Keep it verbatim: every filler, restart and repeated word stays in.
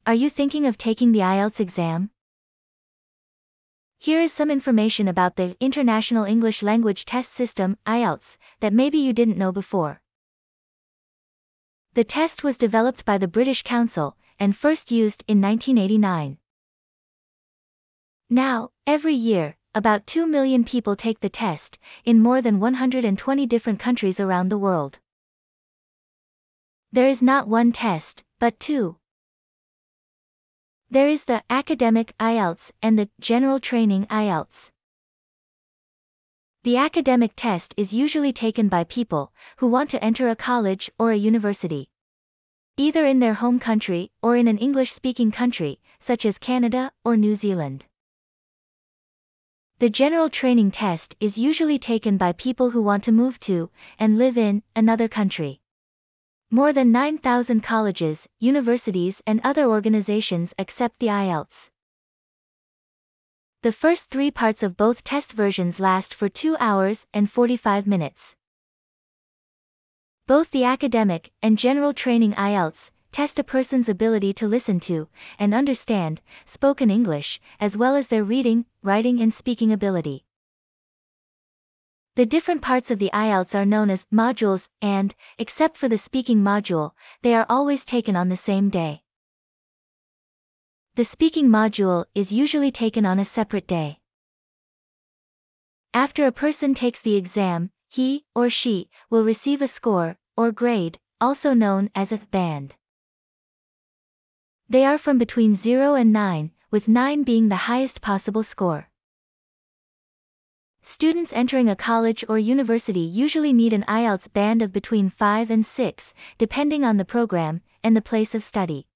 Are you thinking of taking the I E L T S exam? Here is some information about the International English Language Test System, I E L T S, that maybe you didn't know before. The test was developed by the British Council, and first used in nineteen eighty-nine. Now, every year, about two million people take the test, in more than one hundred twenty different countries around the world. There is not one test, but two. There is the Academic I E L T S and the General Training I E L T S. The academic test is usually taken by people who want to enter a college or a university, either in their home country or in an English-speaking country, such as Canada or New Zealand. The General Training Test is usually taken by people who want to move to and live in another country. More than nine thousand colleges, universities and other organizations accept the I E L T S. The first three parts of both test versions last for two hours and forty-five minutes. Both the academic and general training I E L T S test a person's ability to listen to and understand spoken English, as well as their reading, writing and speaking ability. The different parts of the I E L T S are known as modules, and, except for the speaking module, they are always taken on the same day. The speaking module is usually taken on a separate day. After a person takes the exam, he or she will receive a score, or grade, also known as a band. They are from between zero and nine, with nine being the highest possible score. Students entering a college or university usually need an I E L T S band of between five and six, depending on the program and the place of study.